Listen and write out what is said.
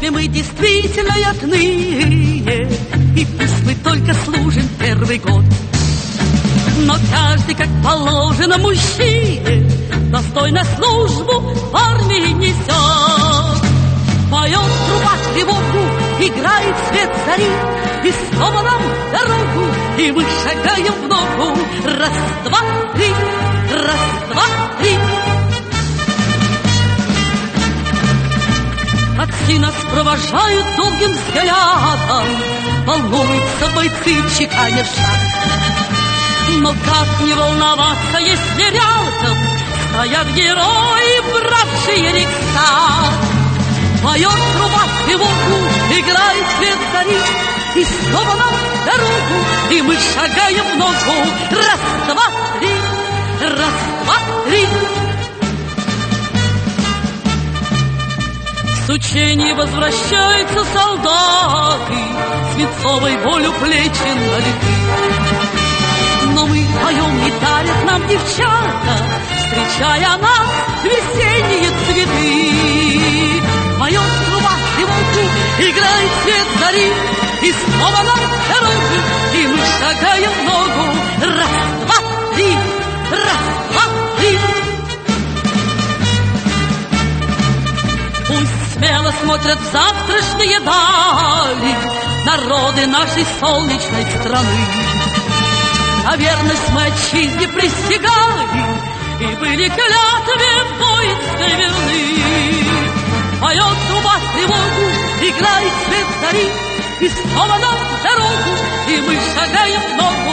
если мы действительно отныне, и пусть мы только служим первый год. Но каждый, как положено мужчине, достойно службу в армии несет. Поет труба тревогу, играет свет зари, и снова нам дорогу, и мы шагаем в ногу. Раз, два, три, раз, два, три. Отцы нас провожают долгим взглядом, волнуются бойцы, чеканя шаг. Но как не волноваться, если рядом стоят герои, бравшие Рейхстаг? Поет труба тревогу, играет свет зари, и снова нам дорогу, и мы шагаем в ногу. Раз, два, три, раз, два, три. С учений возвращаются солдаты, свинцовой болью плечи налиты. Но мы поем, и дарят нам девчата, встречая нас весенние цветы. Поет труба тревогу, играет свет зари, и снова нам дорогу, и мы шагаем в ногу. Раз, два, три, раз, два, три. Пусть смело смотрят в завтрашние дали народы нашей солнечной страны. На верность мы отчизне присягали и были клятве воинской верны. Поет труба тревогу, играет свет зари, и снова нам дорогу, и мы шагаем в ногу.